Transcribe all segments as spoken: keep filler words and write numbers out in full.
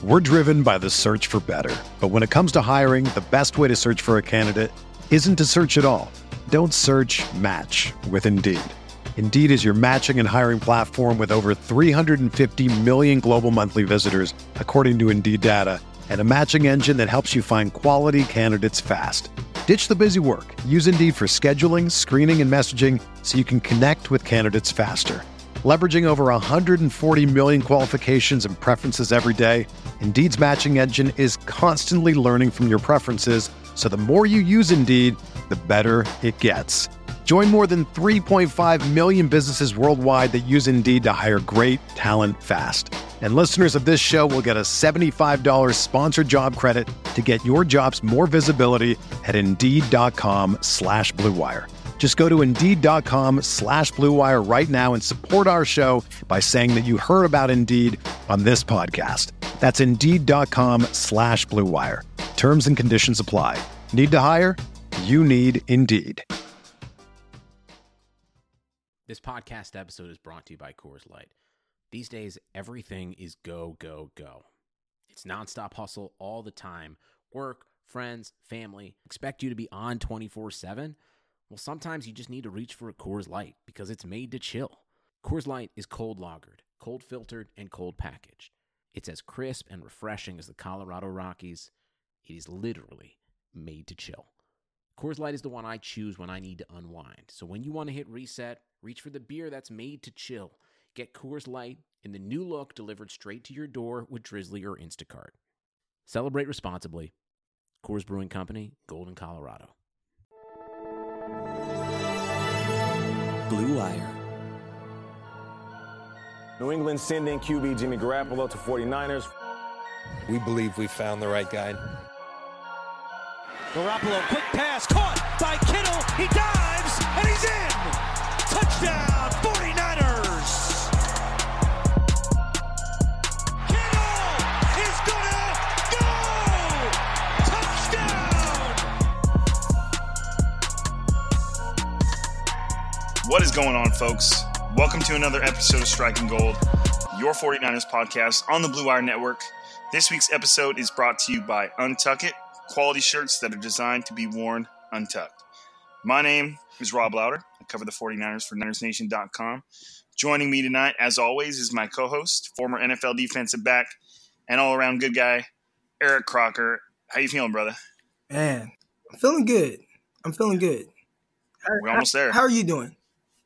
We're driven by the search for better. But when it comes to hiring, the best way to search for a candidate isn't to search at all. Don't search, match with Indeed. Indeed is your matching and hiring platform with over three hundred fifty million global monthly visitors, according to Indeed data, and a matching engine that helps you find quality candidates fast. Ditch the busy work. Use Indeed for scheduling, screening, and messaging so you can connect with candidates faster. Leveraging over one hundred forty million qualifications and preferences every day, Indeed's matching engine is constantly learning from your preferences, so the more you use Indeed, the better it gets. Join more than three point five million businesses worldwide that use Indeed to hire great talent fast. And listeners of this show will get a seventy-five dollars sponsored job credit to get your jobs more visibility at Indeed.com slash Blue Wire. Just go to Indeed.com slash Blue Wire right now and support our show by saying that you heard about Indeed on this podcast. That's Indeed.com slash Blue Wire. Terms and conditions apply. Need to hire? You need Indeed. This podcast episode is brought to you by Coors Light. These days, everything is go, go, go. It's nonstop hustle all the time. Work, friends, family, expect you to be on twenty-four seven. Well, sometimes you just need to reach for a Coors Light because it's made to chill. Coors Light is cold lagered, cold filtered, and cold packaged. It's as crisp and refreshing as the Colorado Rockies. It is literally made to chill. Coors Light is the one I choose when I need to unwind. So when you want to hit reset, reach for the beer that's made to chill. Get Coors Light in the new look delivered straight to your door with Drizzly or Instacart. Celebrate responsibly. Coors Brewing Company, Golden, Colorado. Blue Wire. New England sending Q B Jimmy Garoppolo to forty-niners. We believe we found the right guy. Garoppolo, quick pass, caught by Kittle. He dives, and he's in. Touchdown, forty-niners. Kittle is gonna go. Touchdown. What is going on, folks? Welcome to another episode of Striking Gold, your forty-niners podcast on the Blue Wire Network. This week's episode is brought to you by Untuck It, quality shirts that are designed to be worn untucked. My name is Rob Louder. I cover the forty-niners for Niners Nation dot com. Joining me tonight, as always, is my co-host, former N F L defensive back, and all-around good guy, Eric Crocker. How you feeling, brother? Man, I'm feeling good. I'm feeling good. How, We're almost there. How are you doing?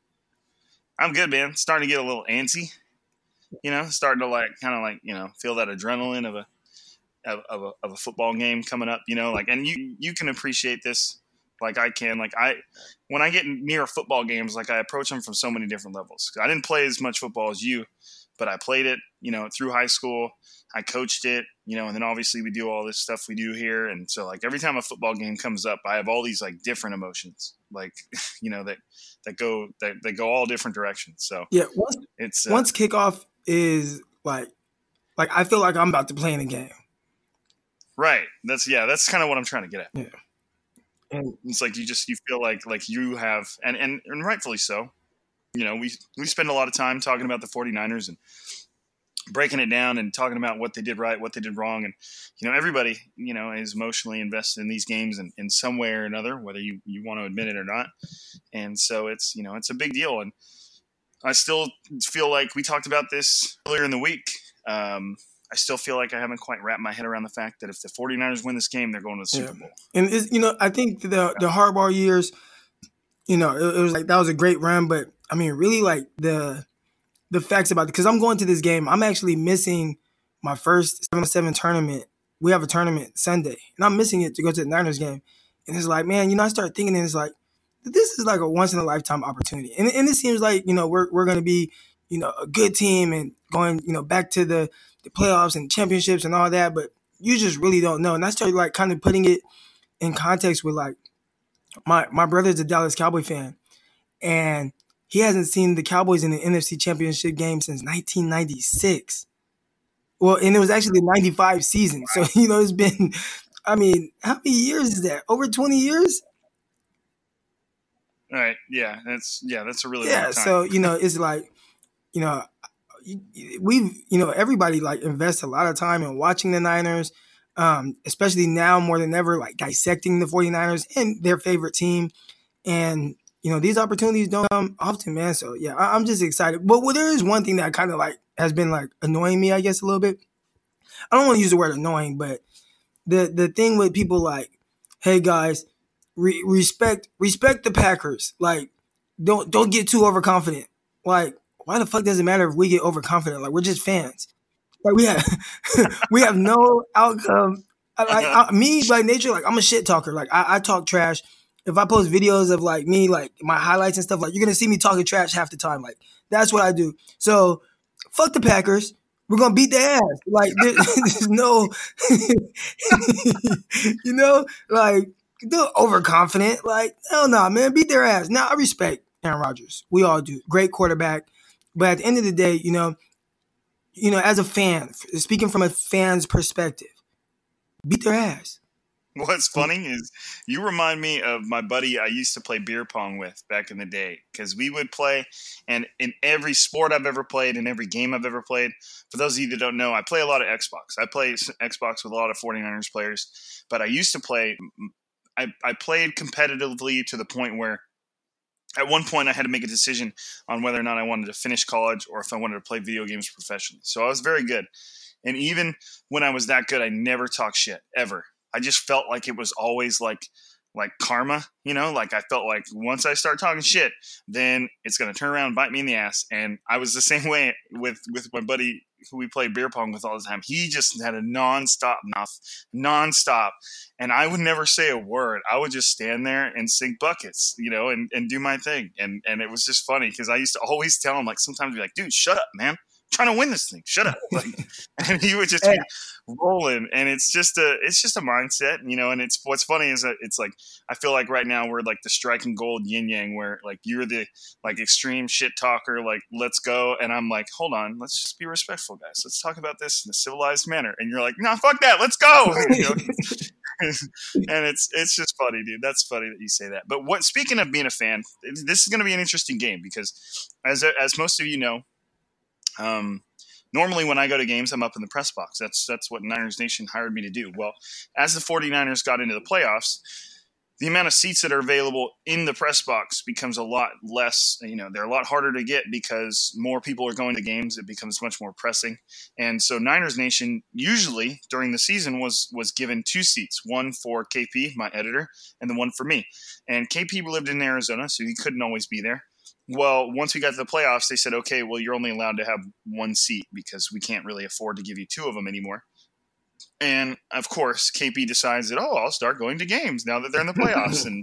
I'm good, man. Starting to get a little antsy. You know, starting to like kind of like, you know, feel that adrenaline of a of, of a of a football game coming up, you know, like, and you you can appreciate this like I can. Like I when I get near football games, like I approach them from so many different levels. I didn't play as much football as you, but I played it, you know, through high school. I coached it, you know, and then obviously we do all this stuff we do here. And so like every time a football game comes up, I have all these like different emotions, like, you know, that, that go, that, that go all different directions. So yeah, once, it's uh, once kickoff is like, like, I feel like I'm about to play in a game. Right. That's, yeah, that's kind of what I'm trying to get at. Yeah. And it's like, you just, you feel like, like you have, and, and, and rightfully so, you know, we, we spend a lot of time talking about the forty-niners and breaking it down and talking about what they did right, what they did wrong. And, you know, everybody, you know, is emotionally invested in these games in, in some way or another, whether you, you want to admit it or not. And so it's, you know, it's a big deal. And I still feel like we talked about this earlier in the week. Um, I still feel like I haven't quite wrapped my head around the fact that if the forty-niners win this game, they're going to the Super yeah. Bowl. And, it's, you know, I think the, the Harbaugh years, you know, it, it was like, that was a great run, but I mean, really like the, the facts about it, because I'm going to this game. I'm actually missing my first seven to seven tournament. We have a tournament Sunday, and I'm missing it to go to the Niners game. And it's like, man, you know, I start thinking, and it's like, this is like a once in a lifetime opportunity. And, and it seems like, you know, we're we're going to be, you know, a good team and going, you know, back to the, the playoffs and championships and all that. But you just really don't know. And I started like kind of putting it in context with like my my brother's a Dallas Cowboy fan, and he hasn't seen the Cowboys in the N F C Championship game since nineteen ninety-six. Well, and it was actually the ninety-five season. So, you know, it's been, I mean, how many years is that? Over twenty years? All right. Yeah. That's, yeah, that's a really Yeah. long time. So, you know, it's like, you know, we've, you know, everybody like invests a lot of time in watching the Niners, um, especially now more than ever, like dissecting the 49ers and their favorite team. And, you know, these opportunities don't come often, man. So, yeah, I, I'm just excited. But well, there is one thing that kind of like has been like annoying me, I guess, a little bit. I don't want to use the word annoying, but the the thing with people like, hey, guys, re- respect respect the Packers. Like, don't don't get too overconfident. Like, why the fuck does it matter if we get overconfident? Like, we're just fans. Like, we have we have no outcome. Like, I, me by nature, like, I'm a shit talker. Like, I, I talk trash. If I post videos of like me, like my highlights and stuff, like you're gonna see me talking trash half the time. Like, that's what I do. So, fuck the Packers. We're gonna beat their ass. Like, there, there's no, you know, like they're overconfident. Like, hell no, nah, man, beat their ass. Now I respect Aaron Rodgers. We all do. Great quarterback. But at the end of the day, you know, you know, as a fan, speaking from a fan's perspective, beat their ass. What's funny is you remind me of my buddy I used to play beer pong with back in the day, because we would play, and in every sport I've ever played, in every game I've ever played, for those of you that don't know, I play a lot of Xbox. I play Xbox with a lot of 49ers players, but I used to play I, I played competitively to the point where at one point I had to make a decision on whether or not I wanted to finish college or if I wanted to play video games professionally. So I was very good. And even when I was that good, I never talked shit, ever. I just felt like it was always like like karma, you know, like I felt like once I start talking shit, then it's going to turn around and bite me in the ass. And I was the same way with, with my buddy who we played beer pong with all the time. He just had a nonstop mouth, nonstop. And I would never say a word. I would just stand there and sink buckets, you know, and, and do my thing. And and it was just funny because I used to always tell him, like, sometimes be like, dude, shut up, man. I'm trying to win this thing. Shut up. Like, and he would just be rolling. And it's just a it's just a mindset, you know, and it's what's funny is that it's like I feel like right now we're like the striking gold yin yang where like you're the like extreme shit talker, like let's go, and I'm like, hold on, let's just be respectful, guys. Let's talk about this in a civilized manner. And you're like, no, fuck that, let's go. You know? And it's it's just funny, dude. That's funny that you say that. But what speaking of being a fan, this is going to be an interesting game because as as most of you know, um, normally when I go to games, I'm up in the press box. That's that's what Niners Nation hired me to do. Well, as the 49ers got into the playoffs, the amount of seats that are available in the press box becomes a lot less. You know, they're a lot harder to get because more people are going to games. It becomes much more pressing. And so Niners Nation usually during the season was was given two seats, one for K P, my editor, and the one for me. And K P lived in Arizona, so he couldn't always be there. Well, once we got to the playoffs, they said, okay, well, you're only allowed to have one seat because we can't really afford to give you two of them anymore. And, of course, K P decides that, oh, I'll start going to games now that they're in the playoffs. And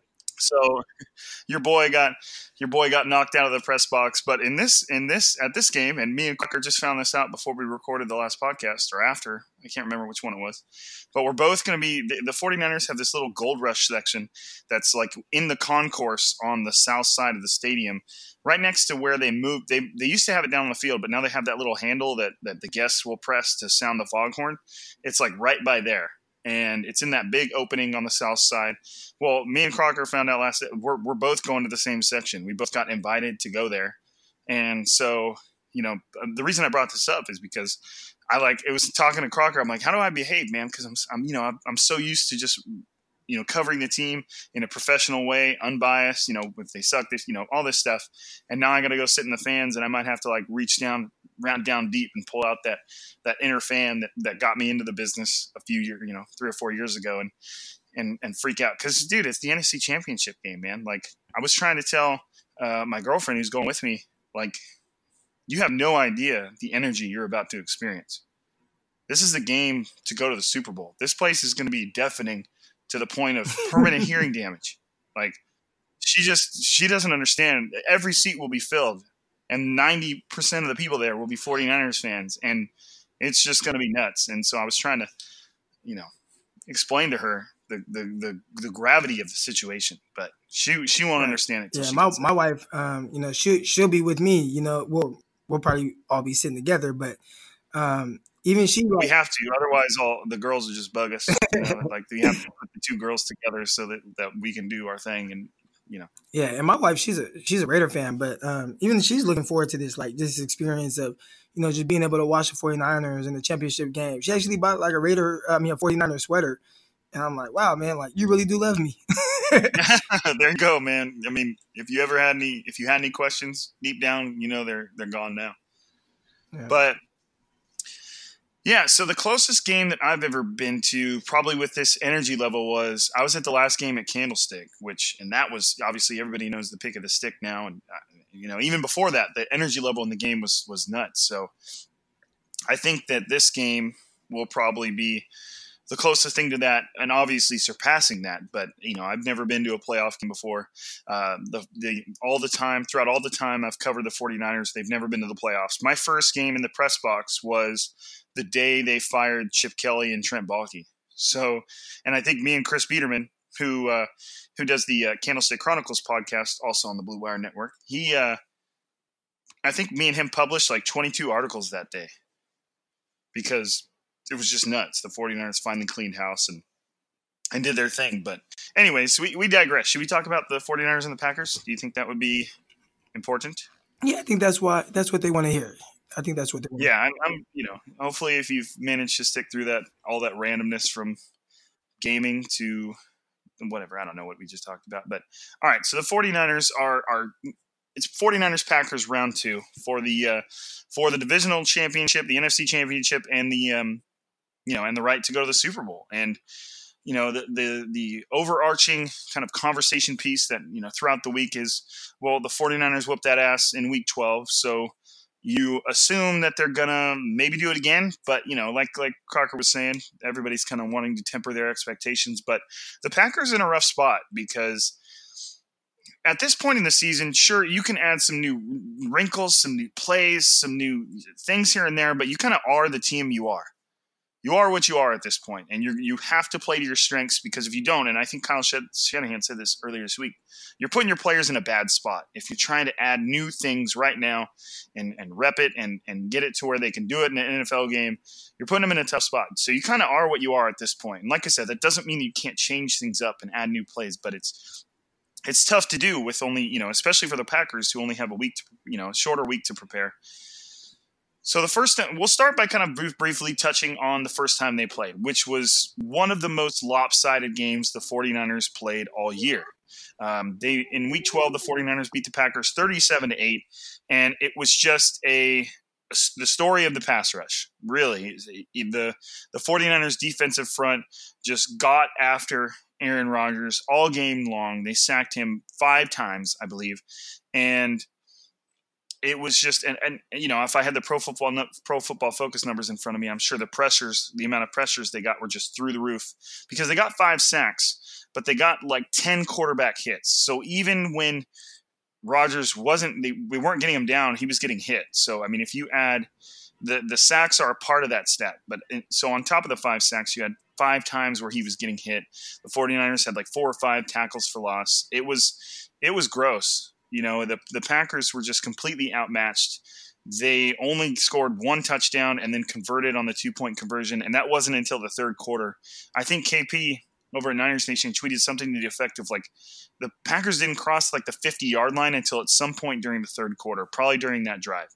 so your boy got your boy got knocked out of the press box. But in this in this at this game, and me and Quacker just found this out before we recorded the last podcast or after. I can't remember which one it was. But we're both going to be – the 49ers have this little Gold Rush section that's like in the concourse on the south side of the stadium, right next to where they moved. They they used to have it down on the field, but now they have that little handle that, that the guests will press to sound the foghorn. It's like right by there. And it's in that big opening on the south side. Well, me and Crocker found out last – we're we're both going to the same section. We both got invited to go there. And so, you know, the reason I brought this up is because – I like it was talking to Crocker. I'm like, how do I behave, man? Because I'm, I'm, you know, I'm, I'm so used to just, you know, covering the team in a professional way, unbiased. You know, if they suck, this, you know, all this stuff. And now I got to go sit in the fans, and I might have to like reach down, round down deep, and pull out that that inner fan that, that got me into the business a few years, you know, three or four years ago, and and and freak out because, dude, it's the N F C Championship game, man. Like I was trying to tell uh, my girlfriend who's going with me, like. You have no idea the energy you're about to experience. This is the game to go to the Super Bowl. This place is going to be deafening to the point of permanent hearing damage. Like, she just, she doesn't understand. Every seat will be filled, and ninety percent of the people there will be 49ers fans, and it's just going to be nuts. And so I was trying to, you know, explain to her the the the, the gravity of the situation, but she she won't understand it. Yeah, my my wife, um, you know, she she'll be with me. You know, we'll we'll probably all be sitting together, but um, even she, like, we have to. Otherwise, all the girls will just bug us. You know? Like we have to put the two girls together so that, that we can do our thing and you know. Yeah, and my wife, she's a she's a Raider fan, but um, even she's looking forward to this, like this experience of, you know, just being able to watch the 49ers in the championship game. She actually bought like a Raider, I mean, a 49er sweater. And I'm like, wow, man, like you really do love me. There you go, man. I mean, if you ever had any, if you had any questions deep down, you know, they're, they're gone now. Yeah. But yeah, so the closest game that I've ever been to, probably with this energy level, was I was at the last game at Candlestick, which, and that was obviously everybody knows the pick of the stick now. And, uh, you know, even before that, the energy level in the game was, was nuts. So I think that this game will probably be the closest thing to that, and obviously surpassing that. But, you know, I've never been to a playoff game before. Uh, the, the all the time, throughout all the time I've covered the 49ers, they've never been to the playoffs. My first game in the press box was the day they fired Chip Kelly and Trent Baalke. So, and I think me and Chris Biederman, who uh, who does the uh, Candlestick Chronicles podcast, also on the Blue Wire Network, he, uh, I think me and him published like twenty-two articles that day because it was just nuts. The 49ers finally cleaned house and and did their thing. But anyways, we, we digress. Should we talk about the 49ers and the Packers? Do you think that would be important? Yeah, I think that's why that's what they want to hear. I think that's what they want. Yeah, I'm, I'm you know, hopefully if you've managed to stick through that, all that randomness from gaming to whatever, I don't know what we just talked about. But all right, so the 49ers are are it's 49ers Packers round two for the uh, for the divisional championship, the N F C championship, and the um, you know, and the right to go to the Super Bowl. And you know, the the the overarching kind of conversation piece that, you know, throughout the week is, well, the 49ers whooped that ass in week twelve, so you assume that they're gonna maybe do it again. But, you know, like like Crocker was saying, everybody's kind of wanting to temper their expectations. But the Packers are in a rough spot because at this point in the season, sure, you can add some new wrinkles, some new plays, some new things here and there, but you kind of are the team you are. You are what you are at this point, and you you have to play to your strengths, because if you don't, and I think Kyle Shanahan said this earlier this week, you're putting your players in a bad spot. If you're trying to add new things right now and, and rep it and, and get it to where they can do it in an N F L game, you're putting them in a tough spot. So you kind of are what you are at this point. And like I said, that doesn't mean you can't change things up and add new plays, but it's it's tough to do with only, you know, especially for the Packers who only have a week, to, you know, a shorter week to prepare. So the first time, we'll start by kind of brief, briefly touching on the first time they played, which was one of the most lopsided games the 49ers played all year. Um, they in week twelve, the 49ers beat the Packers thirty-seven to eight, and it was just a, a the story of the pass rush. Really, the the 49ers defensive front just got after Aaron Rodgers all game long. They sacked him five times, I believe, and it was just, and, and you know, if I had the pro football pro football focus numbers in front of me, I'm sure the pressures, the amount of pressures they got were just through the roof, because they got five sacks, but they got like ten quarterback hits. So even when Rodgers wasn't, they, we weren't getting him down, he was getting hit. So, I mean, if you add, the, the sacks are a part of that stat. But so on top of the five sacks, you had five times where he was getting hit. The 49ers had like four or five tackles for loss. It was, it was gross. You know, the the Packers were just completely outmatched. They only scored one touchdown and then converted on the two-point conversion, and that wasn't until the third quarter. I think K P over at Niners Nation tweeted something to the effect of, like, the Packers didn't cross, like, the fifty-yard line until at some point during the third quarter, probably during that drive.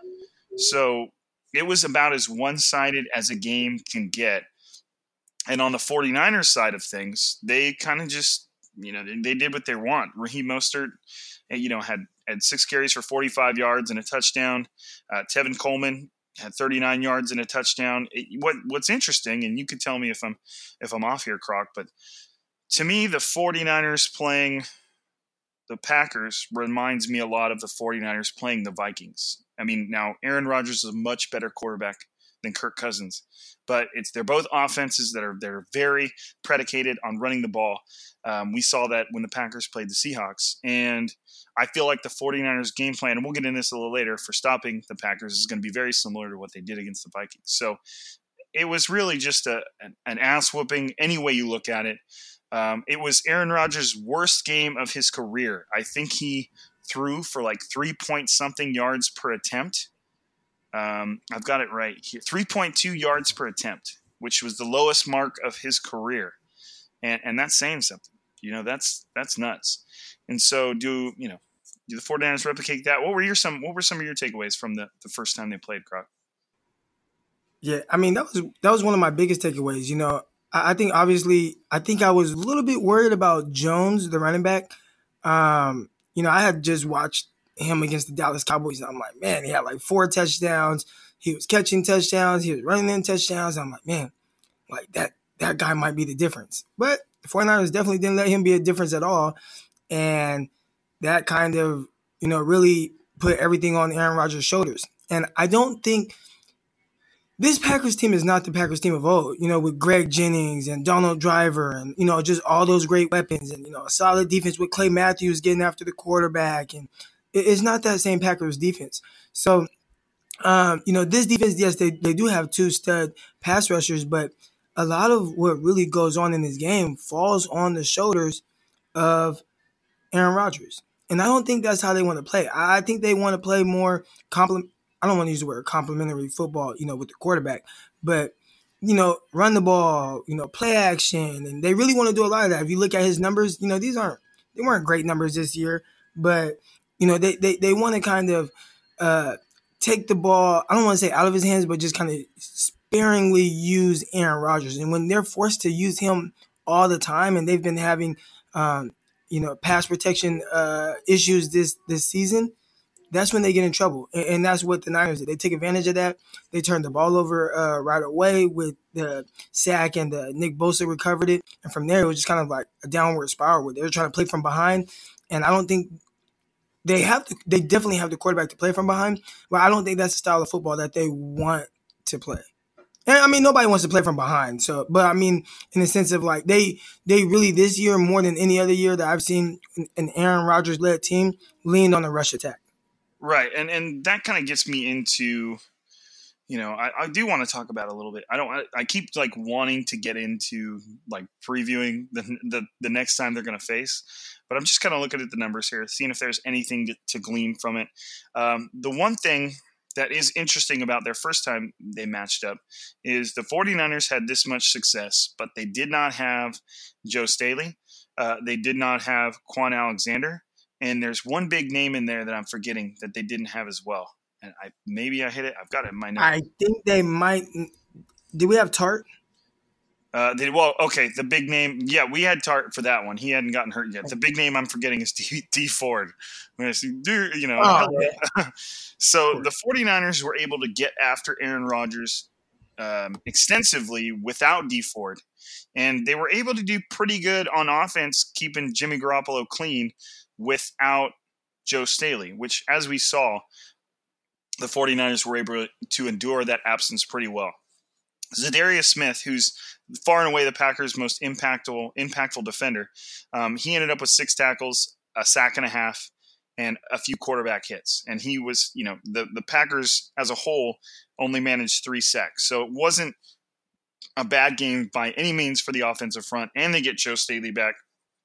So it was about as one-sided as a game can get. And on the 49ers side of things, they kind of just, you know, they did what they want. Raheem Mostert, you know, had, had six carries for forty-five yards and a touchdown. Uh, Tevin Coleman had thirty-nine yards and a touchdown. It, what What's interesting, and you can tell me if I'm if I'm off here, Croc, but to me, the 49ers playing the Packers reminds me a lot of the 49ers playing the Vikings. I mean, now Aaron Rodgers is a much better quarterback than Kirk Cousins, but it's they're both offenses that are they're very predicated on running the ball. Um, we saw that when the Packers played the Seahawks, and I feel like the 49ers game plan, and we'll get into this a little later, for stopping the Packers is going to be very similar to what they did against the Vikings. So it was really just a an, an ass whooping any way you look at it. Um, it was Aaron Rodgers' worst game of his career. I think he threw for like three point something yards per attempt. Um, I've got it right here. three point two yards per attempt, which was the lowest mark of his career. And, and that's saying something. You know, that's that's nuts. And so do, you know, do the 49ers replicate that? What were your some what were some of your takeaways from the, the first time they played, Croc? Yeah, I mean, that was that was one of my biggest takeaways. You know, I, I think obviously I think I was a little bit worried about Jones, the running back. Um, you know, I had just watched him against the Dallas Cowboys, and I'm like, man, he had like four touchdowns. He was catching touchdowns. He was running in touchdowns. I'm like, man, like that that guy might be the difference. But the 49ers definitely didn't let him be a difference at all. And that kind of, you know, really put everything on Aaron Rodgers' shoulders. And I don't think this Packers team is not the Packers team of old, you know, with Greg Jennings and Donald Driver and, you know, just all those great weapons and, you know, a solid defense with Clay Matthews getting after the quarterback. And it's not that same Packers defense. So, um, you know, this defense, yes, they, they do have two stud pass rushers, but a lot of what really goes on in this game falls on the shoulders of Aaron Rodgers. And I don't think that's how they want to play. I think they want to play more compliment. I don't want to use the word complimentary football, you know, with the quarterback, but, you know, run the ball, you know, play action. And they really want to do a lot of that. If you look at his numbers, you know, these aren't, they weren't great numbers this year, but, you know, they, they, they want to kind of uh, take the ball, I don't want to say out of his hands, but just kind of sparingly use Aaron Rodgers. And when they're forced to use him all the time, and they've been having, um, you know, pass protection uh, issues this this season, that's when they get in trouble. And, and that's what the Niners did. They take advantage of that. They turned the ball over uh, right away with the sack, and the Nick Bosa recovered it. And from there, it was just kind of like a downward spiral where they were trying to play from behind. And I don't think they have to, they definitely have the quarterback to play from behind, but I don't think that's the style of football that they want to play. And I mean, nobody wants to play from behind. So, but I mean, in the sense of like they, they really this year more than any other year that I've seen an Aaron Rodgers led team leaned on the rush attack. Right, and and that kind of gets me into, you know, I, I do want to talk about it a little bit. I don't. I, I keep like wanting to get into like previewing the the, the next time they're going to face, but I'm just kind of looking at the numbers here, seeing if there's anything to, to glean from it. Um, the one thing that is interesting about their first time they matched up is the 49ers had this much success, but they did not have Joe Staley. Uh, they did not have Quan Alexander. And there's one big name in there that I'm forgetting that they didn't have as well. And I maybe I hit it. I've got it in my notes. I think they might. Did we have Tart? Uh, they, well, okay, the big name. Yeah, we had Tart for that one. He hadn't gotten hurt yet. The big name I'm forgetting is D, D Ford. You know, oh, yeah. So the 49ers were able to get after Aaron Rodgers um, extensively without D Ford. And they were able to do pretty good on offense, keeping Jimmy Garoppolo clean without Joe Staley, which, as we saw, the 49ers were able to endure that absence pretty well. Zadarius Smith, who's far and away the Packers' most impactful impactful defender, um, he ended up with six tackles, a sack and a half, and a few quarterback hits. And he was, you know, the, the Packers as a whole only managed three sacks. So it wasn't a bad game by any means for the offensive front, and they get Joe Staley back.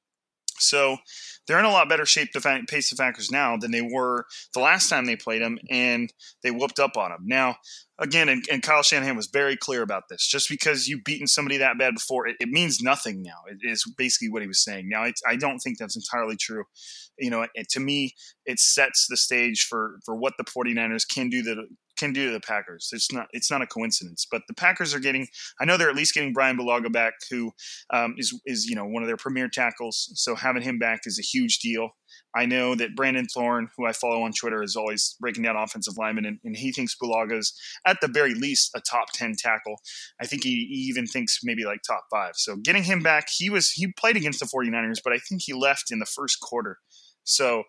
So they're in a lot better shape to face the Packers now than they were the last time they played them, and they whooped up on them. Now, again, and, and Kyle Shanahan was very clear about this. Just because you've beaten somebody that bad before, it, it means nothing now. It is basically what he was saying. Now, it, I don't think that's entirely true. You know, it, to me, it sets the stage for, for what the 49ers can do to, can do to the Packers. It's not it's not a coincidence. But the Packers are getting – I know they're at least getting Brian Bulaga back, who um, is, is, you know, one of their premier tackles. So having him back is a huge deal. I know that Brandon Thorne, who I follow on Twitter, is always breaking down offensive linemen, and, and he thinks Bulaga's at the very least a top ten tackle. I think he, he even thinks maybe like top five. So getting him back, he was he played against the 49ers, but I think he left in the first quarter. So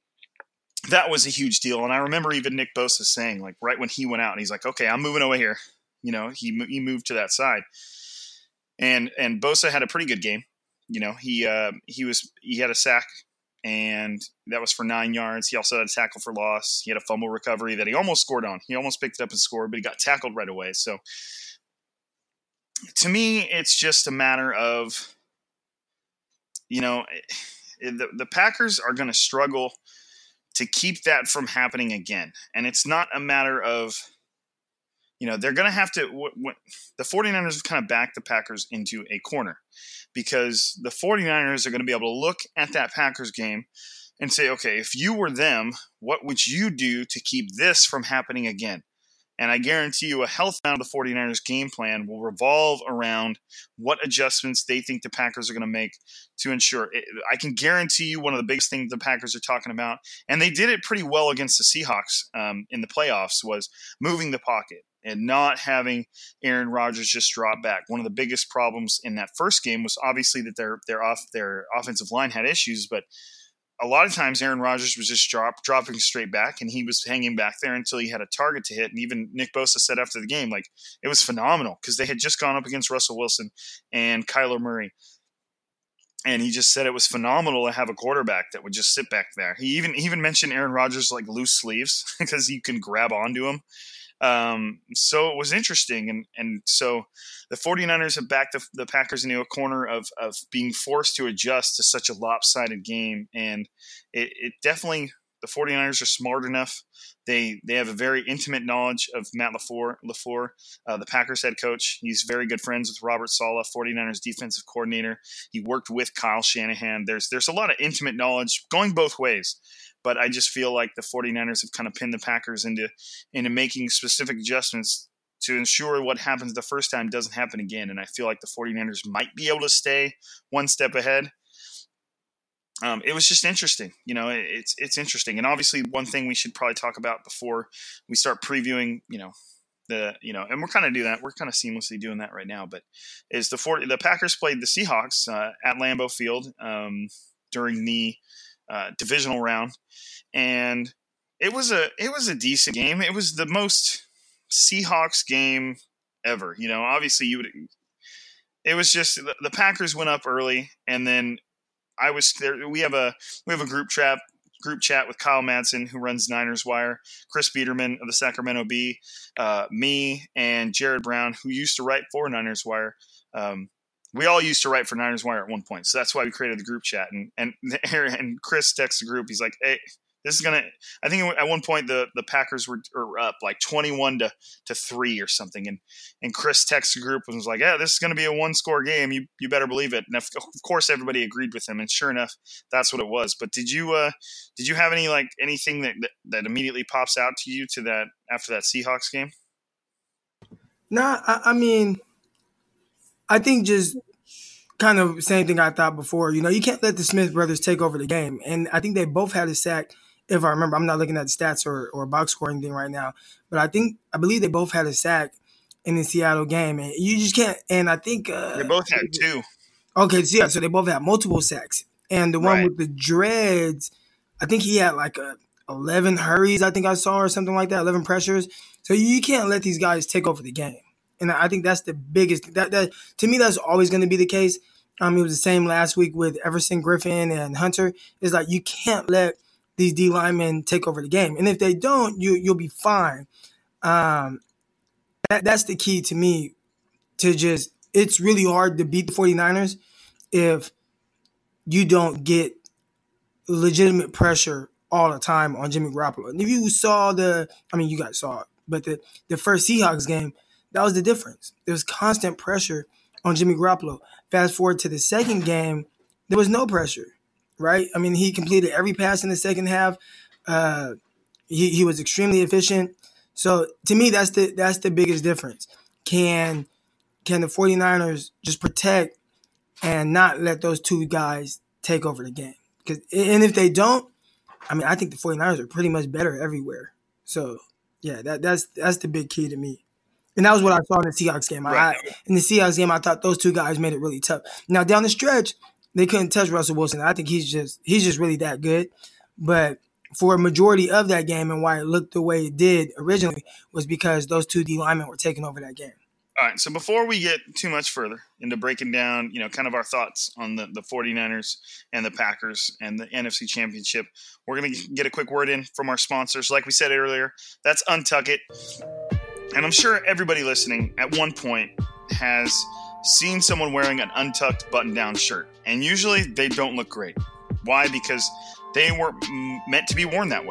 that was a huge deal. And I remember even Nick Bosa saying, like, right when he went out, and he's like, okay, I'm moving over here. You know, he he moved to that side. And and Bosa had a pretty good game. You know, he uh, he was he had a sack, and that was for nine yards. He also had a tackle for loss. He had a fumble recovery that he almost scored on. He almost picked it up and scored, but he got tackled right away. So to me, it's just a matter of, you know, the, the Packers are going to struggle to keep that from happening again. And it's not a matter of you know, they're going to have to w- w- – the 49ers have kind of backed the Packers into a corner because the 49ers are going to be able to look at that Packers game and say, okay, if you were them, what would you do to keep this from happening again? And I guarantee you a health amount of the 49ers game plan will revolve around what adjustments they think the Packers are going to make to ensure it. I can guarantee you one of the biggest things the Packers are talking about, and they did it pretty well against the Seahawks um, in the playoffs, was moving the pocket and not having Aaron Rodgers just drop back. One of the biggest problems in that first game was obviously that their their off their offensive line had issues, but a lot of times Aaron Rodgers was just drop, dropping straight back, and he was hanging back there until he had a target to hit. And even Nick Bosa said after the game, like, it was phenomenal because they had just gone up against Russell Wilson and Kyler Murray. And he just said it was phenomenal to have a quarterback that would just sit back there. He even even mentioned Aaron Rodgers like loose sleeves because you can grab onto him. Um, so it was interesting. And, and so the 49ers have backed the, the Packers into a corner of, of being forced to adjust to such a lopsided game. And it, it definitely, the 49ers are smart enough. They, they have a very intimate knowledge of Matt LaFleur, LaFleur uh, the Packers head coach. He's very good friends with Robert Saleh, 49ers defensive coordinator. He worked with Kyle Shanahan. There's, there's a lot of intimate knowledge going both ways. But I just feel like the 49ers have kind of pinned the Packers into into making specific adjustments to ensure what happens the first time doesn't happen again. And I feel like the 49ers might be able to stay one step ahead. Um, it was just interesting. You know, it, it's it's interesting. And obviously one thing we should probably talk about before we start previewing, you know, the, you know, and we're kind of doing that. We're kind of seamlessly doing that right now. But is the 40, the Packers played the Seahawks uh, at Lambeau Field um, during the Uh, divisional round, and it was a it was a decent game. It was the most Seahawks game ever. You know, obviously you would. It was just the, the Packers went up early, and then I was there. We have a we have a group chat group chat with Kyle Madsen, who runs Niners Wire, Chris Biederman of the Sacramento Bee, uh, me, and Jared Brown, who used to write for Niners Wire. Um, We all used to write for Niners Wire at one point, so that's why we created the group chat. And and and Chris texts the group. He's like, "Hey, this is gonna." I think at one point the, the Packers were, were up like twenty-one to, to three or something, and and Chris texts the group and was like, "Yeah, this is gonna be a one score game. You you better believe it." And of, of course, everybody agreed with him, and sure enough, that's what it was. But did you uh did you have any like anything that that, that immediately pops out to you to that after that Seahawks game? No, nah, I, I mean. I think just kind of same thing I thought before. You know, you can't let the Smith brothers take over the game. And I think they both had a sack, if I remember. I'm not looking at the stats or, or box score or anything right now. But I think – I believe they both had a sack in the Seattle game. And you just can't – and I think uh, – They both had two. Okay, so yeah, so they both had multiple sacks. And the one right. with the dreads, I think he had like a eleven hurries, I think I saw, or something like that, eleven pressures. So you can't let these guys take over the game. And I think that's the biggest – that that to me, that's always going to be the case. Um, it was the same last week with Everson Griffin and Hunter. It's like you can't let these D linemen take over the game. And if they don't, you, you'll be fine. Um, that, that's the key to me to just – it's really hard to beat the 49ers if you don't get legitimate pressure all the time on Jimmy Garoppolo. And if you saw the – I mean, you guys saw it. But the, the first Seahawks game – that was the difference. There was constant pressure on Jimmy Garoppolo. Fast forward to the second game, there was no pressure, right? I mean, he completed every pass in the second half. Uh, he, he was extremely efficient. So to me, that's the that's the biggest difference. Can can the 49ers just protect and not let those two guys take over the game? Because and if they don't, I mean, I think the 49ers are pretty much better everywhere. So yeah, that that's that's the big key to me. And that was what I saw in the Seahawks game. Right. I, in the Seahawks game, I thought those two guys made it really tough. Now, down the stretch, they couldn't touch Russell Wilson. I think he's just he's just really that good. But for a majority of that game and why it looked the way it did originally was because those two D linemen were taking over that game. All right, so before we get too much further into breaking down, you know, kind of our thoughts on the, the 49ers and the Packers and the N F C Championship, we're going to get a quick word in from our sponsors. Like we said earlier, that's Untuck It. And I'm sure everybody listening at one point has seen someone wearing an untucked button-down shirt. And usually they don't look great. Why? Because they weren't meant to be worn that way.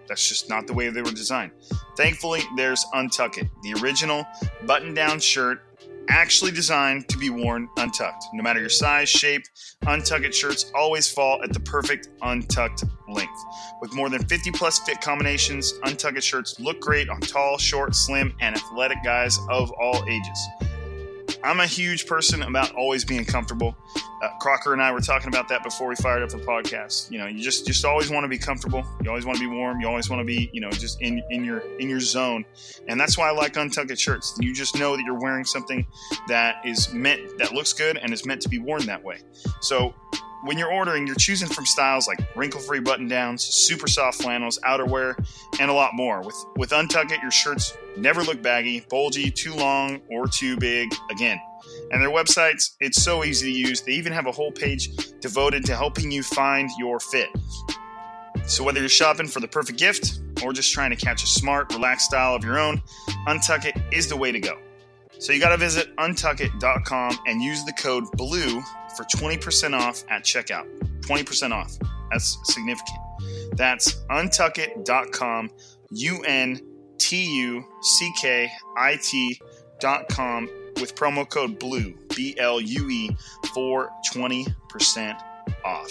That's just not the way they were designed. Thankfully, there's Untuck It, the original button-down shirt actually designed to be worn untucked. No matter your size, shape, Untuck It shirts always fall at the perfect untucked length. With more than fifty plus fit combinations, Untuck It shirts look great on tall, short, slim, and athletic guys of all ages. I'm a huge person about always being comfortable. Uh, Crocker and I were talking about that before we fired up the podcast. You know, you just just always want to be comfortable. You always want to be warm. You always want to be, you know, just in in your in your zone. And that's why I like Untuck It shirts. You just know that you're wearing something that is meant that looks good and is meant to be worn that way. So when you're ordering, you're choosing from styles like wrinkle-free button-downs, super soft flannels, outerwear, and a lot more. With with Untuck It, your shirts never look baggy, bulgy, too long, or too big again. And their websites, it's so easy to use. They even have a whole page devoted to helping you find your fit. So whether you're shopping for the perfect gift or just trying to catch a smart, relaxed style of your own, Untuck It is the way to go. So you got to visit untuck it dot com and use the code BLUE for twenty percent off at checkout. twenty percent off. That's significant. That's untuck it dot com, U N T U C K I T dot com with promo code BLUE, B L U E, for twenty percent off.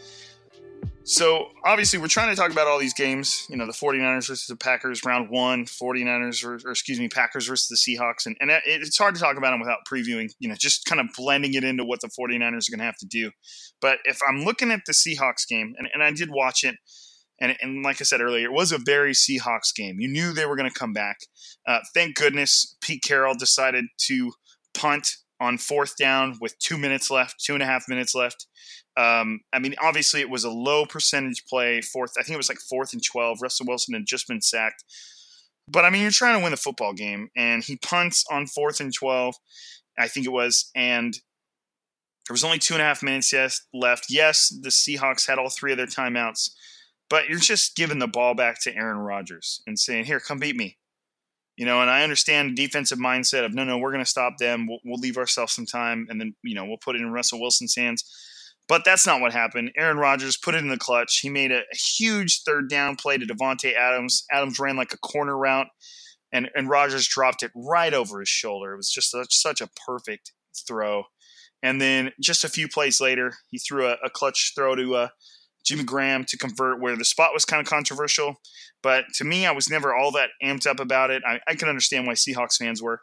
So, obviously, we're trying to talk about all these games. You know, the 49ers versus the Packers, round one, 49ers, or, or excuse me, Packers versus the Seahawks. And, and it, it's hard to talk about them without previewing, you know, just kind of blending it into what the 49ers are going to have to do. But if I'm looking at the Seahawks game, and, and I did watch it, and, and like I said earlier, it was a very Seahawks game. You knew they were going to come back. Uh, thank goodness Pete Carroll decided to punt on fourth down with two minutes left, two and a half minutes left. Um, I mean, obviously it was a low percentage play, fourth. I think it was like fourth and twelve. Russell Wilson had just been sacked. But, I mean, you're trying to win the football game, and he punts on fourth and twelve, I think it was, and there was only two and a half minutes yes, left. Yes, the Seahawks had all three of their timeouts, but you're just giving the ball back to Aaron Rodgers and saying, here, come beat me. You know, and I understand the defensive mindset of, no, no, we're going to stop them. We'll, we'll leave ourselves some time, and then, you know, we'll put it in Russell Wilson's hands. But that's not what happened. Aaron Rodgers put it in the clutch. He made a, a huge third down play to Davante Adams. Adams ran like a corner route, and, and Rodgers dropped it right over his shoulder. It was just such, such a perfect throw. And then just a few plays later, he threw a, a clutch throw to uh, Jimmy Graham to convert, where the spot was kind of controversial. But to me, I was never all that amped up about it. I, I can understand why Seahawks fans were.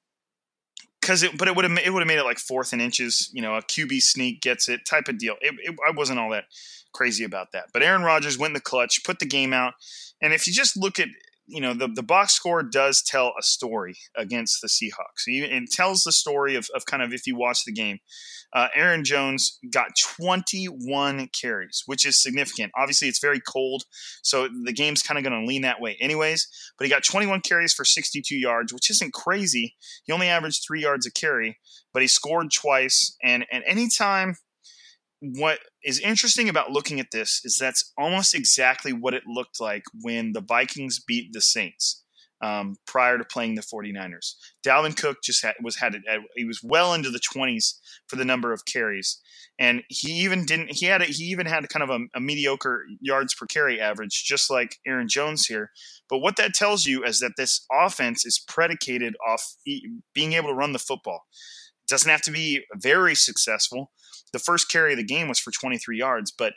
Because it, but it would have it would have made it like fourth and inches, you know, a Q B sneak gets it type of deal. It, it, I wasn't all that crazy about that. But Aaron Rodgers went in the clutch, put the game out, and if you just look at, you know, the, the box score does tell a story against the Seahawks. It tells the story of, of kind of if you watch the game. Uh, Aaron Jones got twenty-one carries, which is significant. Obviously, it's very cold, so the game's kind of going to lean that way anyways. But he got twenty-one carries for sixty-two yards, which isn't crazy. He only averaged three yards a carry, but he scored twice. And, and anytime – what is interesting about looking at this is that's almost exactly what it looked like when the Vikings beat the Saints um, prior to playing the 49ers. Dalvin Cook just had, was had it, he was well into the twenties for the number of carries, and he even didn't he had a, he even had kind of a, a mediocre yards per carry average, just like Aaron Jones here. But what that tells you is that this offense is predicated off being able to run the football. It doesn't have to be very successful. The first carry of the game was for twenty-three yards, but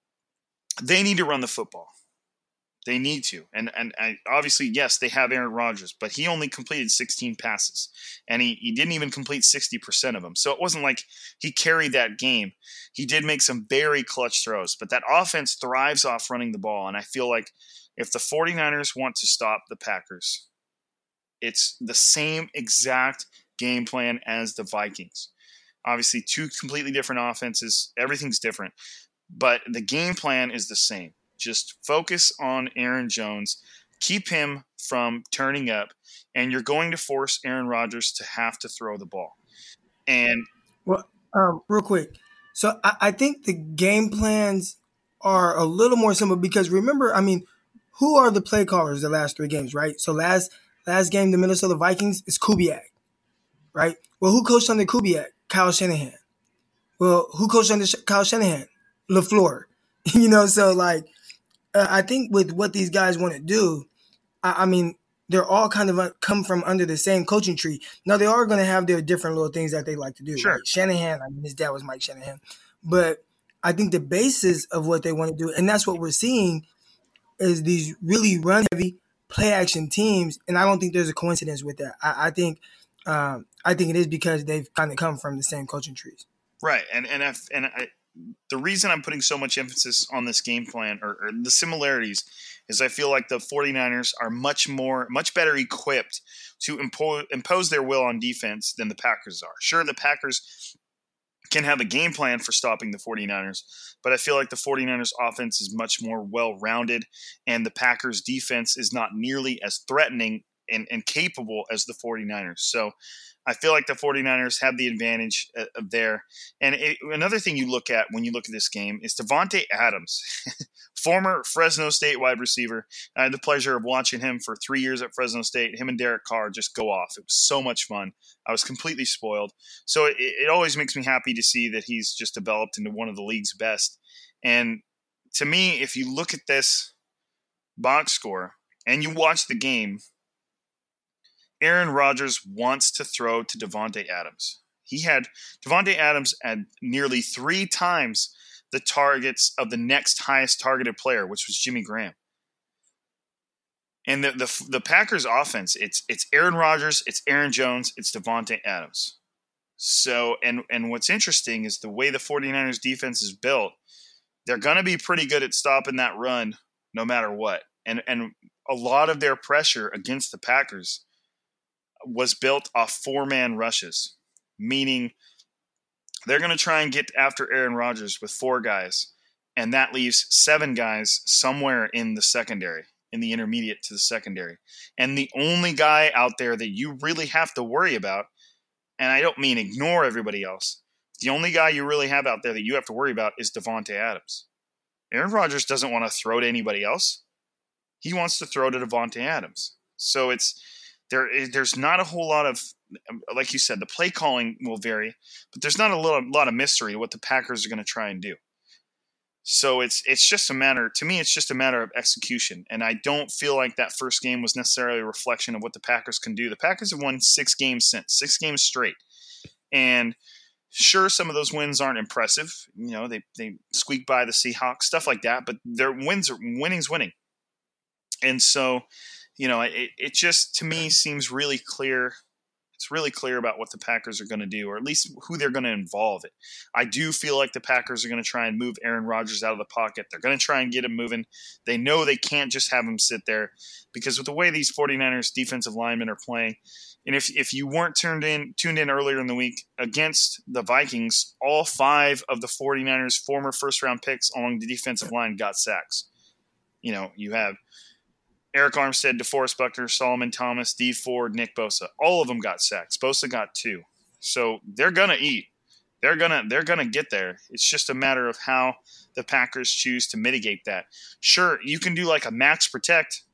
they need to run the football. They need to. And and I, obviously, yes, they have Aaron Rodgers, but he only completed sixteen passes, and he, he didn't even complete sixty percent of them. So it wasn't like he carried that game. He did make some very clutch throws, but that offense thrives off running the ball, and I feel like if the 49ers want to stop the Packers, it's the same exact game plan as the Vikings. Obviously, two completely different offenses. Everything's different. But the game plan is the same. Just focus on Aaron Jones. Keep him from turning up. And you're going to force Aaron Rodgers to have to throw the ball. And Well, um, real quick. So I, I think the game plans are a little more simple because remember, I mean, who are the play callers the last three games, right? So last last game, the Minnesota Vikings, is Kubiak, right? Well, who coached under Kubiak? Kyle Shanahan. Well, who coached under Kyle Shanahan? LaFleur. You know, so like uh, I think with what these guys want to do, I, I mean, they're all kind of uh, come from under the same coaching tree. Now, they are going to have their different little things that they like to do. Sure. Right? Shanahan, I mean, his dad was Mike Shanahan. But I think the basis of what they want to do, and that's what we're seeing, is these really run-heavy, play-action teams. And I don't think there's a coincidence with that. I, I think um, I think it is because they've kind of come from the same coaching trees. Right. And and, if, and I, the reason I'm putting so much emphasis on this game plan or, or the similarities is I feel like the 49ers are much more, much better equipped to impose, impose their will on defense than the Packers are. Sure, the Packers can have a game plan for stopping the 49ers, but I feel like the 49ers offense is much more well-rounded, and the Packers defense is not nearly as threatening and, and capable as the 49ers. So I feel like the 49ers have the advantage uh, there. And it, another thing you look at when you look at this game is Davante Adams, former Fresno State wide receiver. I had the pleasure of watching him for three years at Fresno State. Him and Derek Carr just go off. It was so much fun. I was completely spoiled. So it, it always makes me happy to see that he's just developed into one of the league's best. And to me, if you look at this box score and you watch the game, Aaron Rodgers wants to throw to Davante Adams. He had Davante Adams had nearly three times the targets of the next highest targeted player, which was Jimmy Graham. And the the, the Packers offense, it's it's Aaron Rodgers, it's Aaron Jones, it's Davante Adams. So, and and what's interesting is the way the 49ers defense is built, they're going to be pretty good at stopping that run no matter what. And and a lot of their pressure against the Packers was built off four-man rushes, meaning they're going to try and get after Aaron Rodgers with four guys, and that leaves seven guys somewhere in the secondary, in the intermediate to the secondary. And the only guy out there that you really have to worry about, and I don't mean ignore everybody else, the only guy you really have out there that you have to worry about is Davante Adams. Aaron Rodgers doesn't want to throw to anybody else. He wants to throw to Davante Adams. So it's There, there's not a whole lot of, like you said, the play calling will vary, but there's not a lot, lot of mystery to what the Packers are going to try and do. So it's it's just a matter, to me, it's just a matter of execution. And I don't feel like that first game was necessarily a reflection of what the Packers can do. The Packers have won six games since, six games straight. And sure, some of those wins aren't impressive. You know, they, they squeak by the Seahawks, stuff like that, but their wins are winning's winning. And so, you know, it, it just, to me, seems really clear. It's really clear about what the Packers are going to do, or at least who they're going to involve. It. I do feel like the Packers are going to try and move Aaron Rodgers out of the pocket. They're going to try and get him moving. They know they can't just have him sit there, because with the way these 49ers defensive linemen are playing, and if if you weren't tuned in tuned in earlier in the week, against the Vikings, all five of the 49ers' former first-round picks along the defensive line got sacks. You know, you have Eric Armstead, DeForest Buckner, Solomon Thomas, Dee Ford, Nick Bosa. All of them got sacks. Bosa got two. So they're gonna eat. They're gonna they're gonna get there. It's just a matter of how the Packers choose to mitigate that. Sure, you can do like a max protect,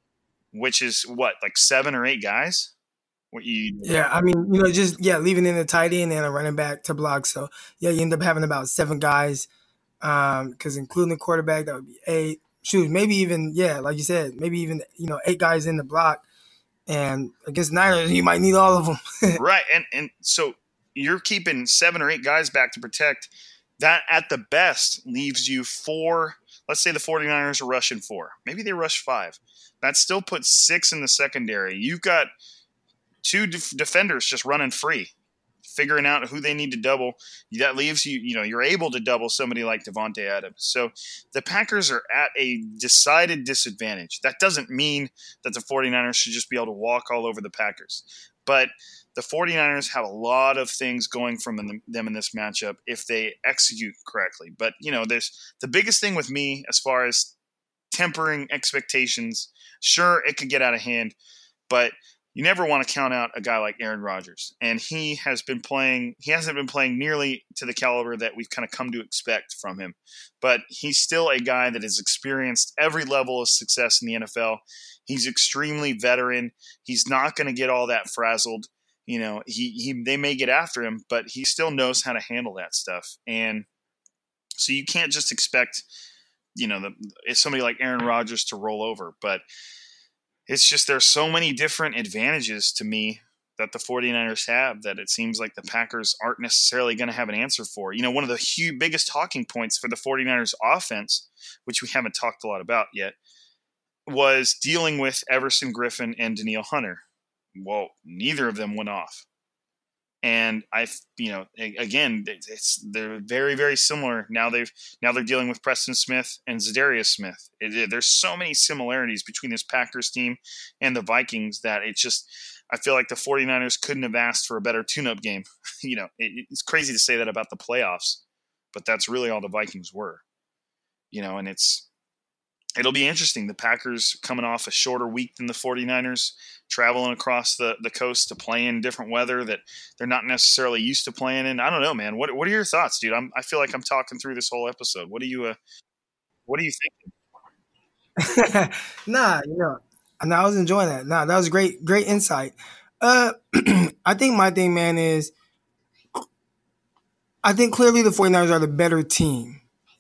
which is what, like seven or eight guys? What you Yeah, I mean, you know, just yeah, leaving in a tight end and a running back to block. So yeah, you end up having about seven guys, um, because including the quarterback, that would be eight. Shoot, maybe even, yeah, like you said, maybe even, you know, eight guys in the block. And against Niners, you might need all of them. Right. And and so you're keeping seven or eight guys back to protect. That, at the best, leaves you four. Let's say the 49ers are rushing four. Maybe they rush five. That still puts six in the secondary. You've got two def- defenders just running free, figuring out who they need to double. That leaves you, you know, you're able to double somebody like Davante Adams. So the Packers are at a decided disadvantage. That doesn't mean that the 49ers should just be able to walk all over the Packers. But the 49ers have a lot of things going from them in this matchup if they execute correctly. But, you know, there's the biggest thing with me as far as tempering expectations. Sure, it could get out of hand, but you never want to count out a guy like Aaron Rodgers. And he has been playing, he hasn't been playing nearly to the caliber that we've kind of come to expect from him. But he's still a guy that has experienced every level of success in the N F L. He's extremely veteran. He's not going to get all that frazzled. You know, he, he they may get after him, but he still knows how to handle that stuff. And so you can't just expect you know, the, it's somebody like Aaron Rodgers to roll over. But it's just there's so many different advantages to me that the 49ers have that it seems like the Packers aren't necessarily going to have an answer for. You know, one of the huge, biggest talking points for the 49ers offense, which we haven't talked a lot about yet, was dealing with Everson Griffin and Danielle Hunter. Well, neither of them went off. And I, you know, again, it's they're very, very similar. Now they've now they're dealing with Preston Smith and Zadarius Smith. It, it, there's so many similarities between this Packers team and the Vikings that it's just, I feel like the 49ers couldn't have asked for a better tune-up game. You know, it, it's crazy to say that about the playoffs, but that's really all the Vikings were. You know, and it's it'll be interesting. The Packers coming off a shorter week than the 49ers, traveling across the, the coast to play in different weather that they're not necessarily used to playing in. I don't know, man. What what are your thoughts, dude? I'm, I feel like I'm talking through this whole episode. What do you uh, what are you thinking? nah, you know, no, I was enjoying that. Nah, that was great, great insight. Uh, I think my thing, man, is I think clearly the 49ers are the better team.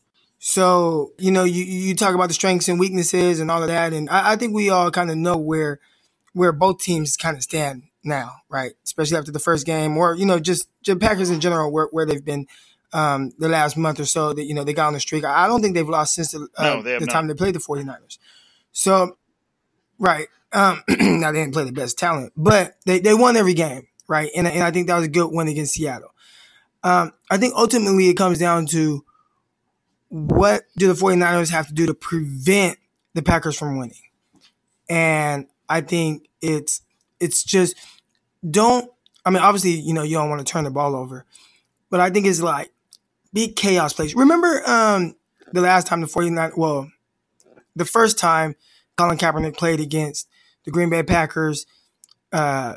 So, you know, you, you talk about the strengths and weaknesses and all of that. And I, I think we all kind of know where where both teams kind of stand now, right? Especially after the first game or, you know, just, just Packers in general, where, where they've been um, the last month or so that, you know, they got on the streak. I don't think they've lost since the, uh, no, the not. time they played the 49ers. So, right. Um, now, they didn't play the best talent, but they, they won every game, right? And, and I think that was a good win against Seattle. Um, I think ultimately it comes down to, what do the 49ers have to do to prevent the Packers from winning? And I think it's it's just don't – I mean, obviously, you know, you don't want to turn the ball over. But I think it's like big chaos plays. Remember um, the last time the 49ers – well, the first time Colin Kaepernick played against the Green Bay Packers, uh,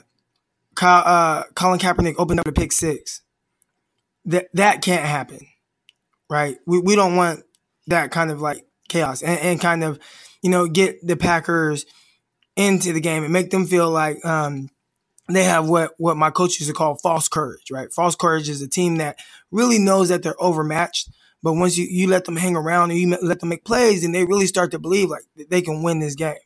uh, Colin Kaepernick opened up a pick six. That that can't happen. Right. We we don't want that kind of like chaos and, and kind of, you know, get the Packers into the game and make them feel like um, they have what, what my coach used to call false courage, right? False courage is a team that really knows that they're overmatched. But once you, you let them hang around and you let them make plays and they really start to believe like they can win this game.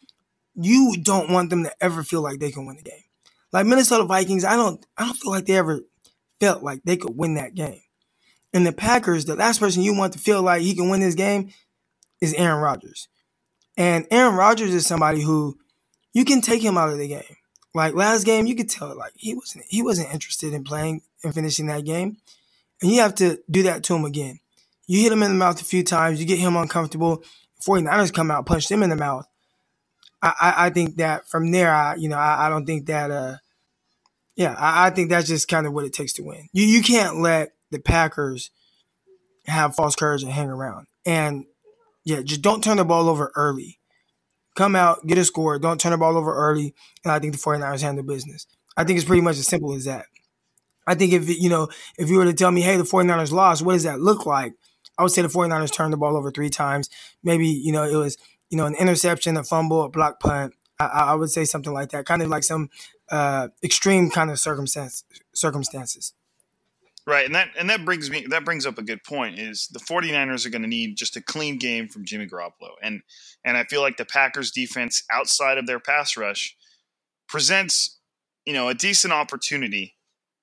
You don't want them to ever feel like they can win the game. Like Minnesota Vikings, I don't I don't feel like they ever felt like they could win that game. And the Packers, the last person you want to feel like he can win this game is Aaron Rodgers. And Aaron Rodgers is somebody who you can take him out of the game. Like last game, you could tell like he wasn't he wasn't interested in playing and finishing that game. And you have to do that to him again. You hit him in the mouth a few times, you get him uncomfortable. 49ers come out, punch him in the mouth. I, I, I think that from there, I you know, I, I don't think that uh yeah, I, I think that's just kind of what it takes to win. You you can't let the Packers have false courage and hang around. And, yeah, just don't turn the ball over early. Come out, get a score, don't turn the ball over early, and I think the 49ers handle business. I think it's pretty much as simple as that. I think if, you know, if you were to tell me, hey, the 49ers lost, what does that look like? I would say the 49ers turned the ball over three times. Maybe, you know, it was, you know, an interception, a fumble, a block punt. I, I would say something like that, kind of like some uh, extreme kind of circumstance, circumstances. Right, and that and that brings me that brings up a good point is the 49ers are going to need just a clean game from Jimmy Garoppolo. And and I feel like the Packers defense outside of their pass rush presents, you know, a decent opportunity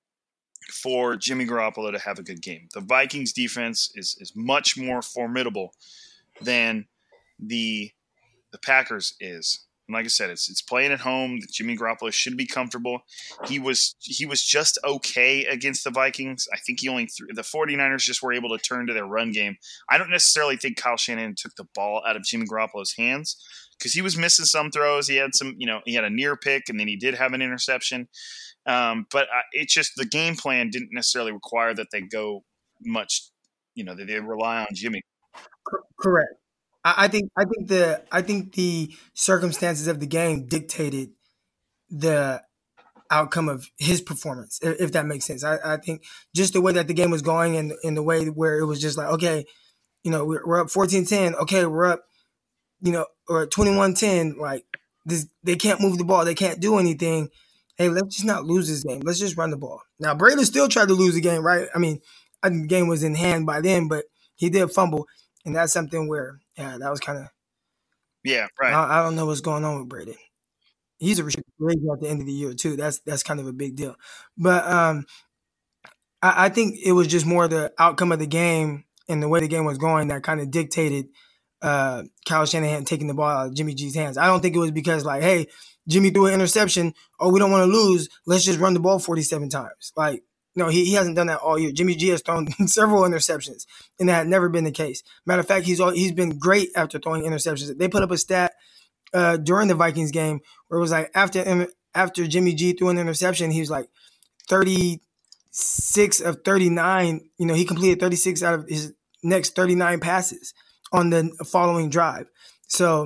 for Jimmy Garoppolo to have a good game. The Vikings defense is is much more formidable than the the Packers is. And like I said, it's it's playing at home. Jimmy Garoppolo should be comfortable. He was he was just okay against the Vikings. I think he only threw, the 49ers just were able to turn to their run game. I don't necessarily think Kyle Shanahan took the ball out of Jimmy Garoppolo's hands because he was missing some throws. He had some, you know, he had a near pick and then he did have an interception. Um, but uh, it's just the game plan didn't necessarily require that they go much, you know, that they rely on Jimmy. Correct. I think I think the I think the circumstances of the game dictated the outcome of his performance, if that makes sense. I, I think just the way that the game was going and in the way where it was just like, okay, you know, we're, we're up fourteen ten. Okay, we're up, you know, or twenty-one ten. Like this, they can't move the ball. They can't do anything. Hey, let's just not lose this game. Let's just run the ball. Now, Brady still tried to lose the game, right? I mean, I think the game was in hand by then, but he did fumble. And that's something where, yeah, that was kind of Yeah, right. I, I don't know what's going on with Braden. He's a restricted free agent at the end of the year too. That's that's kind of a big deal. But um, I, I think it was just more the outcome of the game and the way the game was going that kind of dictated uh, Kyle Shanahan taking the ball out of Jimmy G's hands. I don't think it was because like, hey, Jimmy threw an interception. Oh, we don't want to lose. Let's just run the ball forty-seven times. Like, no, he, he hasn't done that all year. Jimmy G has thrown several interceptions, and that had never been the case. Matter of fact, he's all, he's been great after throwing interceptions. They put up a stat uh, during the Vikings game where it was like after after Jimmy G threw an interception, he was like thirty-six of thirty-nine. You know, he completed thirty-six out of his next thirty-nine passes on the following drive. So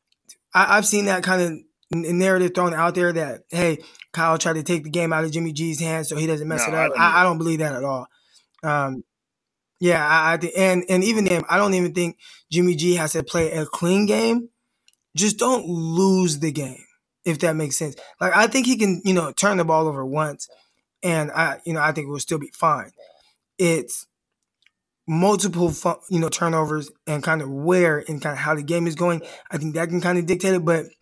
I, I've seen that kind of narrative thrown out there that, hey, Kyle tried to take the game out of Jimmy G's hands so he doesn't mess No, it I up. don't I, I don't believe that at all. Um, yeah, I, I think, and and even then, I don't even think Jimmy G has to play a clean game. Just don't lose the game, if that makes sense. Like, I think he can, you know, turn the ball over once, and I, you know, I think it will still be fine. It's multiple, you know, turnovers and kind of where and kind of how the game is going. I think that can kind of dictate it, but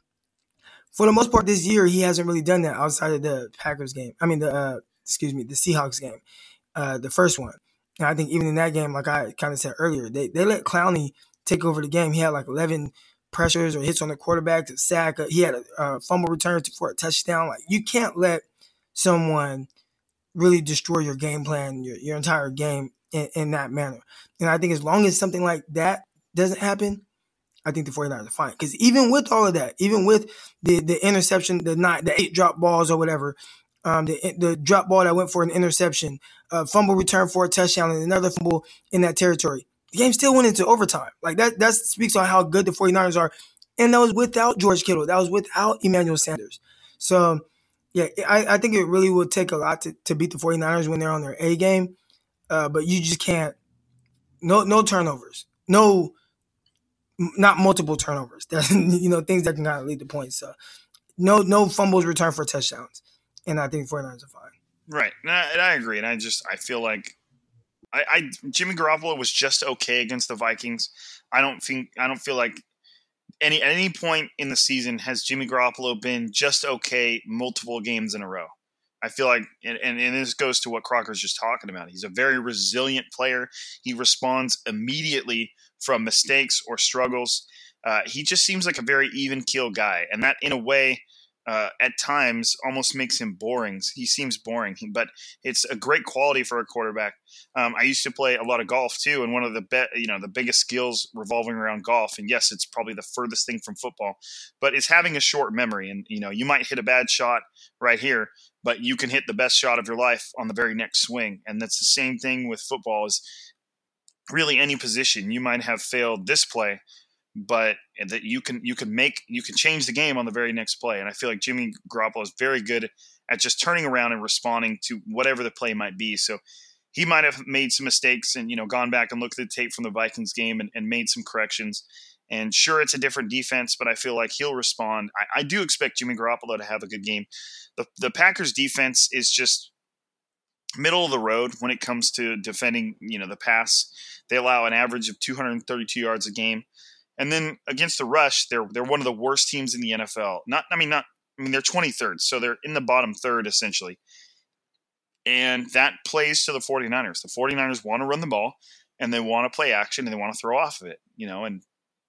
for the most part this year, he hasn't really done that outside of the Packers game. I mean, the uh, excuse me, the Seahawks game, uh, the first one. And I think even in that game, like I kind of said earlier, they they let Clowney take over the game. He had like eleven pressures or hits on the quarterback to sack. He had a, a fumble return for a touchdown. Like, you can't let someone really destroy your game plan, your your entire game in, in that manner. And I think as long as something like that doesn't happen, I think the 49ers are fine. Because even with all of that, even with the the interception, the nine, the eight drop balls or whatever, um, the the drop ball that went for an interception, uh, fumble return for a touchdown, and another fumble in that territory, the game still went into overtime. Like, that that speaks on how good the 49ers are. And that was without George Kittle. That was without Emmanuel Sanders. So, yeah, I, I think it really would take a lot to, to beat the 49ers when they're on their A game. Uh, but you just can't – no no turnovers. No – not multiple turnovers. That's, you know, things that can kind of lead to points. So, no no fumbles returned for touchdowns. And I think 49ers are fine. Right. And I, and I agree. And I just – I feel like I, I Jimmy Garoppolo was just okay against the Vikings. I don't think – I don't feel like any at any point in the season has Jimmy Garoppolo been just okay multiple games in a row. I feel like, and, and, and this goes to what Crocker's just talking about. He's a very resilient player. He responds immediately from mistakes or struggles. Uh, he just seems like a very even-keel guy. And that, in a way, uh, at times almost makes him boring. He seems boring, but it's a great quality for a quarterback. Um, I used to play a lot of golf too, and one of the be- you know the biggest skills revolving around golf, and yes, it's probably the furthest thing from football, but it's having a short memory. And you know, you might hit a bad shot right here, but you can hit the best shot of your life on the very next swing. And that's the same thing with football. Is really any position. You might have failed this play, but that you can you can make you can change the game on the very next play. And I feel like Jimmy Garoppolo is very good at just turning around and responding to whatever the play might be. So he might have made some mistakes and, you know, gone back and looked at the tape from the Vikings game and, and made some corrections. And sure, it's a different defense, but I feel like he'll respond. I, I do expect Jimmy Garoppolo to have a good game. The the Packers defense is just middle of the road when it comes to defending, you know, the pass. They allow an average of two hundred thirty-two yards a game. And then against the rush, they're they're one of the worst teams in the N F L. Not I mean not I mean they're twenty-third, so they're in the bottom third essentially. And that plays to the 49ers. The 49ers want to run the ball and they want to play action and they want to throw off of it, you know, and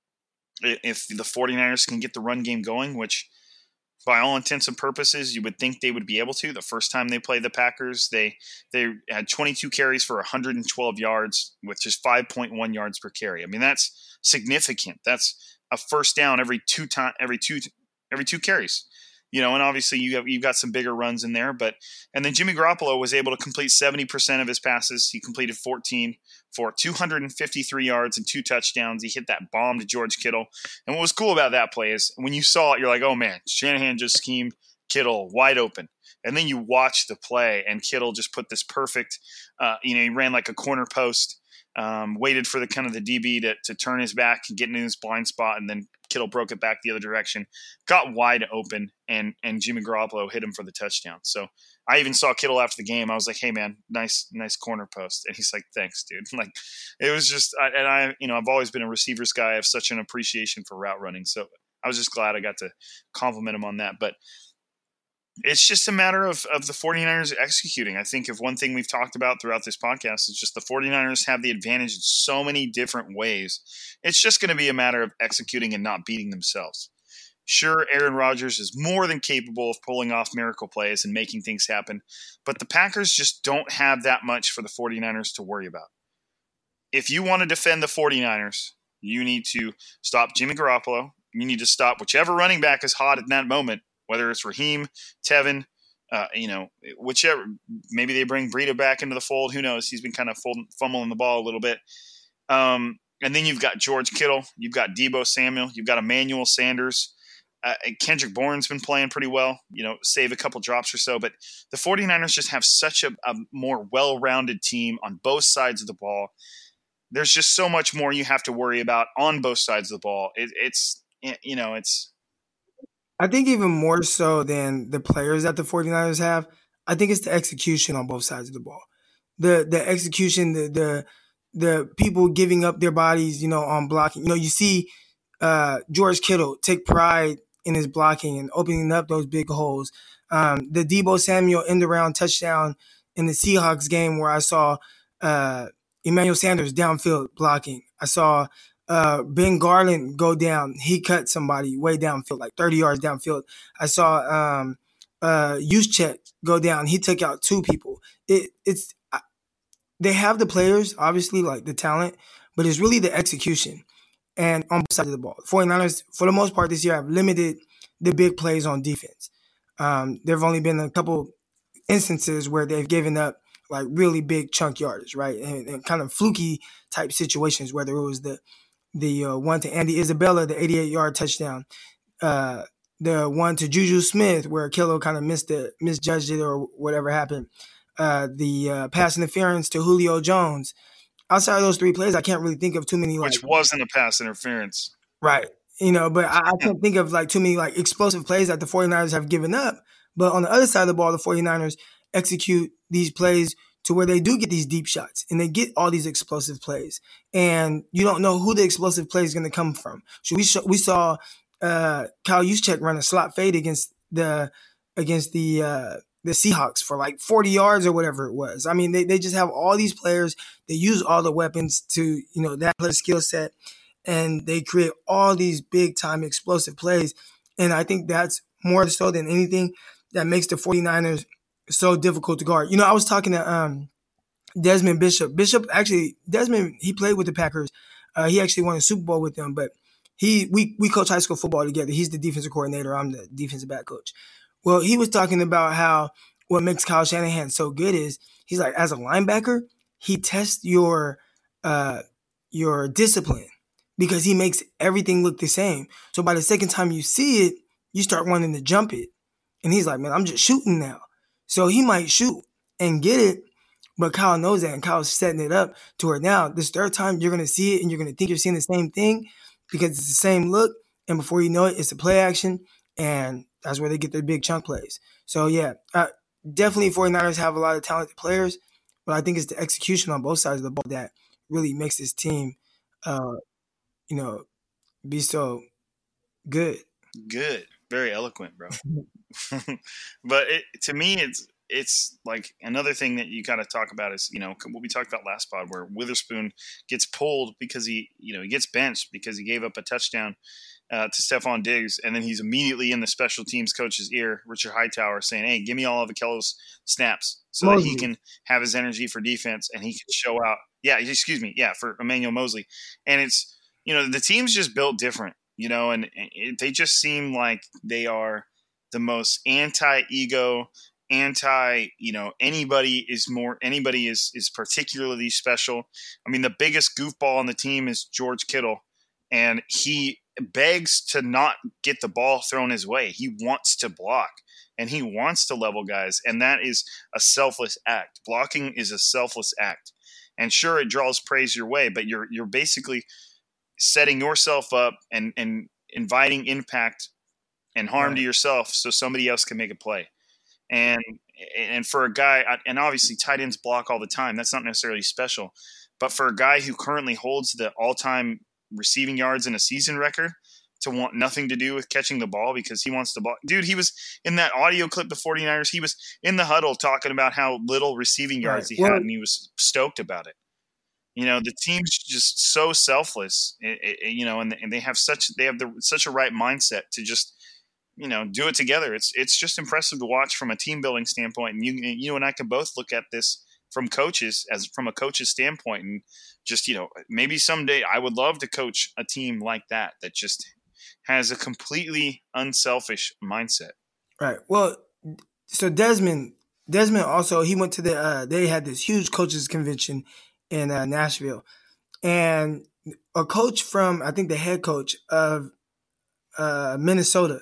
if the 49ers can get the run game going, which by all intents and purposes, you would think they would be able to. The first time they played the Packers, they they had twenty-two carries for one hundred twelve yards with just five point one yards per carry. I mean, that's significant. That's a first down every two time, every two, every two carries. You know, and obviously you have you've got some bigger runs in there, but and then Jimmy Garoppolo was able to complete seventy percent of his passes. He completed fourteen for two hundred fifty-three yards and two touchdowns. He hit that bomb to George Kittle. And what was cool about that play is when you saw it, you're like, oh man, Shanahan just schemed Kittle wide open. And then you watch the play and Kittle just put this perfect, uh, you know, he ran like a corner post, um, waited for the kind of the D B to, to turn his back and get in his blind spot, and then Kittle broke it back the other direction, got wide open, and and Jimmy Garoppolo hit him for the touchdown. So I even saw Kittle after the game. I was like, "Hey man, nice nice corner post," and he's like, "Thanks, dude." Like it was just, I, and I you know I've always been a receivers guy. I have such an appreciation for route running, so I was just glad I got to compliment him on that. But it's just a matter of, of the 49ers executing. I think if one thing we've talked about throughout this podcast is just the 49ers have the advantage in so many different ways. It's just going to be a matter of executing and not beating themselves. Sure, Aaron Rodgers is more than capable of pulling off miracle plays and making things happen, but the Packers just don't have that much for the 49ers to worry about. If you want to defend the 49ers, you need to stop Jimmy Garoppolo. You need to stop whichever running back is hot in that moment, whether it's Raheem, Tevin, uh, you know, whichever. Maybe they bring Breida back into the fold. Who knows? He's been kind of fumbling the ball a little bit. Um, and then you've got George Kittle. You've got Deebo Samuel. You've got Emmanuel Sanders. Uh, Kendrick Bourne's been playing pretty well, you know, save a couple drops or so. But the 49ers just have such a, a more well-rounded team on both sides of the ball. There's just so much more you have to worry about on both sides of the ball. It, it's, you know, it's – I think even more so than the players that the 49ers have, I think it's the execution on both sides of the ball. The the execution, the the the people giving up their bodies, you know, on blocking. You know, you see uh, George Kittle take pride in his blocking and opening up those big holes. Um, the Deebo Samuel end-around touchdown in the Seahawks game where I saw uh, Emmanuel Sanders downfield blocking. I saw Uh, Ben Garland go down. He cut somebody way downfield, like thirty yards downfield. I saw um, uh, Juszczyk go down. He took out two people. It, it's they have the players, obviously, like the talent, but it's really the execution. And on both sides of the ball, the 49ers, for the most part this year, have limited the big plays on defense. Um, there have only been a couple instances where they've given up like really big chunk yardage, right, and, and kind of fluky type situations, whether it was the The uh, one to Andy Isabella, the eighty-eight-yard touchdown. Uh, the one to Juju Smith, where Kittle kind of missed it, misjudged it, or whatever happened. Uh, the uh, pass interference to Julio Jones. Outside of those three plays, I can't really think of too many. Which like, wasn't a pass interference. Right. You know, but I, I can't think of like too many like explosive plays that the 49ers have given up. But on the other side of the ball, the 49ers execute these plays to where they do get these deep shots and they get all these explosive plays. And you don't know who the explosive play is going to come from. So we sh- we saw uh, Kyle Juszczyk run a slot fade against the against the uh, the Seahawks for like forty yards or whatever it was. I mean, they, they just have all these players. They use all the weapons to, you know, that player skill set, and they create all these big time explosive plays. And I think that's more so than anything that makes the 49ers so difficult to guard. You know, I was talking to um, Desmond Bishop. Bishop actually, Desmond, he played with the Packers. Uh, he actually won a Super Bowl with them, but he we we coach high school football together. He's the defensive coordinator. I'm the defensive back coach. Well, he was talking about how what makes Kyle Shanahan so good is he's like, as a linebacker, he tests your uh, your discipline because he makes everything look the same. So by the second time you see it, you start wanting to jump it. And he's like, man, I'm just shooting now. So he might shoot and get it, but Kyle knows that, and Kyle's setting it up to where now this third time you're going to see it and you're going to think you're seeing the same thing because it's the same look, and before you know it, it's a play action, and that's where they get their big chunk plays. So, yeah, uh, definitely 49ers have a lot of talented players, but I think it's the execution on both sides of the ball that really makes this team, uh, you know, be so good. Good. Very eloquent, bro. But it, to me, it's it's like another thing that you got to talk about is, you know, what we talked about last pod where Witherspoon gets pulled because he, you know, he gets benched because he gave up a touchdown uh, to Stephon Diggs. And then he's immediately in the special teams coach's ear, Richard Hightower, saying, hey, give me all of Akello's snaps so Mosley. that he can have his energy for defense and he can show out. Yeah, excuse me. Yeah, for Emmanuel Mosley. And it's, you know, the team's just built different, you know, and it, they just seem like they are the most anti-ego, anti, you know, anybody is more, anybody is, is particularly special. I mean, the biggest goofball on the team is George Kittle, and he begs to not get the ball thrown his way. He wants to block, and he wants to level guys, and that is a selfless act. Blocking is a selfless act. And sure, it draws praise your way, but you're you're basically setting yourself up and and inviting impact and harm Right. to yourself so somebody else can make a play. And and for a guy, and obviously tight ends block all the time. That's not necessarily special. But for a guy who currently holds the all-time receiving yards in a season record to want nothing to do with catching the ball because he wants to block. Dude, he was in that audio clip, the 49ers, he was in the huddle talking about how little receiving yards Right. he Well- had, and he was stoked about it. You know, the team's just so selfless, it, it, you know, and, and they have such they have the, such a right mindset to just, you know, do it together. It's it's just impressive to watch from a team building standpoint. And you you and I can both look at this from coaches as from a coach's standpoint, and just, you know, maybe someday I would love to coach a team like that that just has a completely unselfish mindset. Right. Well, so Desmond, Desmond also, he went to the, uh, they had this huge coaches convention in uh, Nashville. And a coach from, I think the head coach of uh, Minnesota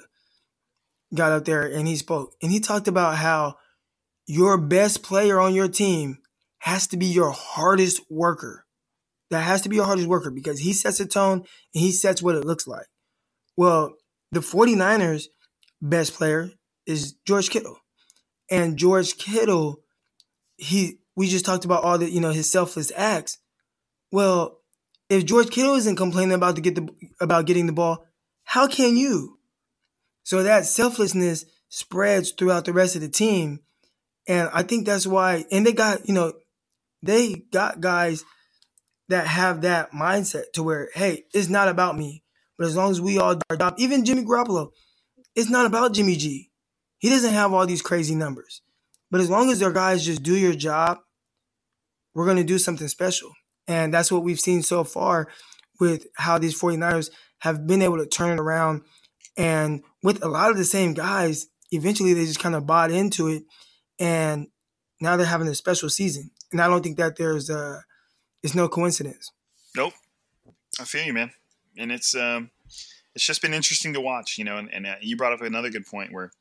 got up there and he spoke. And he talked about how your best player on your team has to be your hardest worker. That has to be your hardest worker because he sets a tone and he sets what it looks like. Well, the 49ers' best player is George Kittle. And George Kittle, he we just talked about all the, you know, his selfless acts. Well, if George Kittle isn't complaining about to get the about getting the ball, how can you? So that selflessness spreads throughout the rest of the team. And I think that's why, and they got, you know, they got guys that have that mindset to where, hey, it's not about me. But as long as we all do our job, even Jimmy Garoppolo, it's not about Jimmy G. He doesn't have all these crazy numbers. But as long as their guys just do your job, we're going to do something special. And that's what we've seen so far with how these 49ers have been able to turn it around. And with a lot of the same guys, eventually they just kind of bought into it. And now they're having a special season. And I don't think that there's uh, it's no coincidence. Nope. I feel you, man. And it's um, it's just been interesting to watch, you know, and, and uh, you brought up another good point where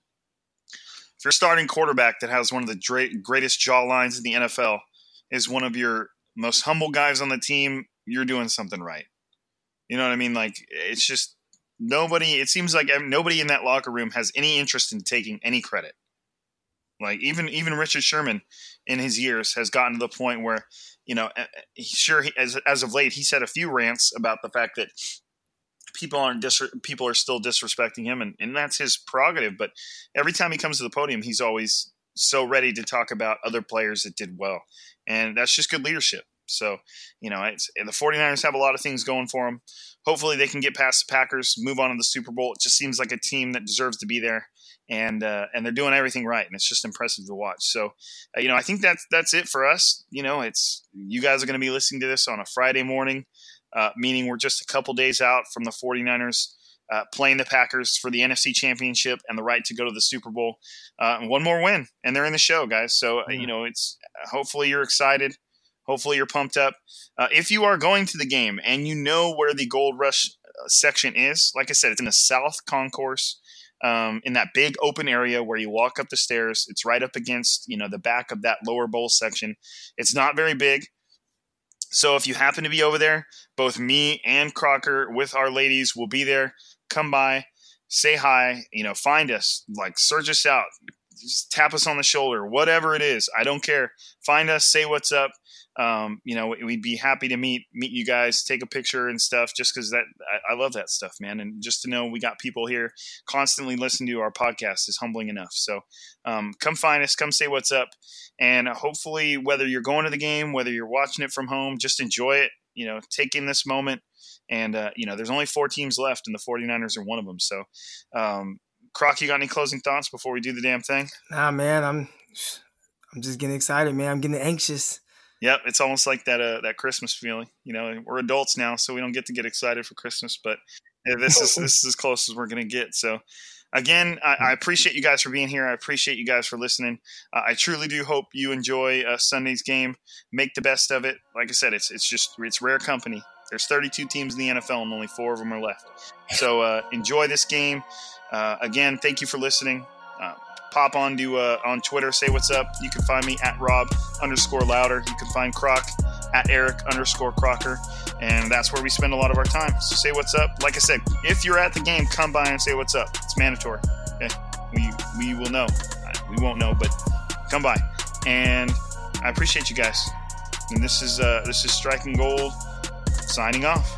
if you're a starting quarterback that has one of the dra- greatest jaw lines in the N F L, is one of your most humble guys on the team, you're doing something right. You know what I mean? Like, it's just nobody, it seems like nobody in that locker room has any interest in taking any credit. Like, even even Richard Sherman in his years has gotten to the point where, you know, sure, he, as, as of late, he's had a few rants about the fact that people aren't dis- people are still disrespecting him, and, and that's his prerogative. But every time he comes to the podium, he's always so ready to talk about other players that did well. And that's just good leadership. So, you know, it's, and the 49ers have a lot of things going for them. Hopefully they can get past the Packers, move on to the Super Bowl. It just seems like a team that deserves to be there. And uh, and they're doing everything right, and it's just impressive to watch. So, uh, you know, I think that's that's it for us. You know, it's you guys are going to be listening to this on a Friday morning, uh, meaning we're just a couple days out from the 49ers uh, playing the Packers for the N F C Championship and the right to go to the Super Bowl. Uh, and one more win, and they're in the show, guys. So, uh, you know, it's hopefully you're excited. Hopefully you're pumped up. Uh, if you are going to the game and you know where the Gold Rush section is, like I said, it's in the South Concourse. Um, in that big open area where you walk up the stairs. It's right up against, you know, the back of that lower bowl section. It's not very big. So if you happen to be over there, both me and Crocker with our ladies will be there. Come by, say hi, you know, find us, like search us out, just tap us on the shoulder, whatever it is. I don't care. Find us, say what's up. Um, you know, we'd be happy to meet meet you guys, take a picture and stuff, just because that I, I love that stuff, man. And just to know we got people here constantly listening to our podcast is humbling enough. So um, come find us, come say what's up. And hopefully, whether you're going to the game, whether you're watching it from home, just enjoy it. You know, take in this moment. And, uh, you know, there's only four teams left, and the 49ers are one of them. So, um, Croc, you got any closing thoughts before we do the damn thing? Nah, man, I'm I'm just getting excited, man. I'm getting anxious. Yep, it's almost like that uh, that Christmas feeling. You know, we're adults now, so we don't get to get excited for Christmas, but uh, this is this is as close as we're going to get. So, again, I, I appreciate you guys for being here. I appreciate you guys for listening. Uh, I truly do hope you enjoy uh, Sunday's game. Make the best of it. Like I said, it's it's just it's rare company. There's thirty-two teams in the N F L, and only four of them are left. So uh, enjoy this game. Uh, again, thank you for listening. Uh, pop on to uh, on Twitter, say what's up. You can find me at Rob underscore Louder. You can find Croc at Eric underscore Crocker, and that's where we spend a lot of our time. So say what's up. Like I said, if you're at the game, come by and say what's up. It's mandatory. Okay, we we will know. We won't know, but come by. And I appreciate you guys. And this is uh, this is Striking Gold signing off.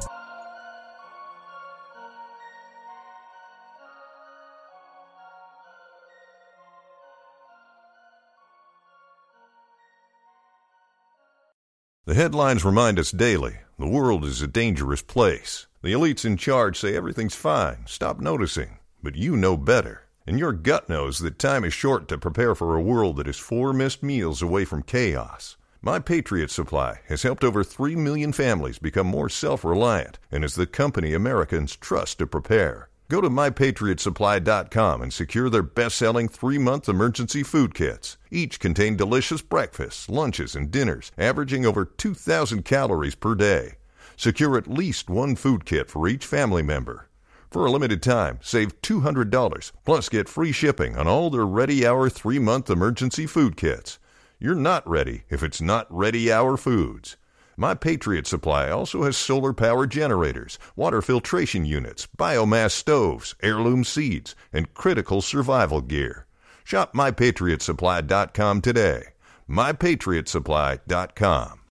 The headlines remind us daily, the world is a dangerous place. The elites in charge say everything's fine, stop noticing. But you know better. And your gut knows that time is short to prepare for a world that is four missed meals away from chaos. My Patriot Supply has helped over three million families become more self-reliant and is the company Americans trust to prepare. Go to my patriot supply dot com and secure their best-selling three-month emergency food kits. Each contain delicious breakfasts, lunches, and dinners, averaging over two thousand calories per day. Secure at least one food kit for each family member. For a limited time, save two hundred dollars, plus get free shipping on all their Ready Hour three-month emergency food kits. You're not ready if it's not Ready Hour Foods. My Patriot Supply also has solar power generators, water filtration units, biomass stoves, heirloom seeds, and critical survival gear. Shop my patriot supply dot com today. my patriot supply dot com.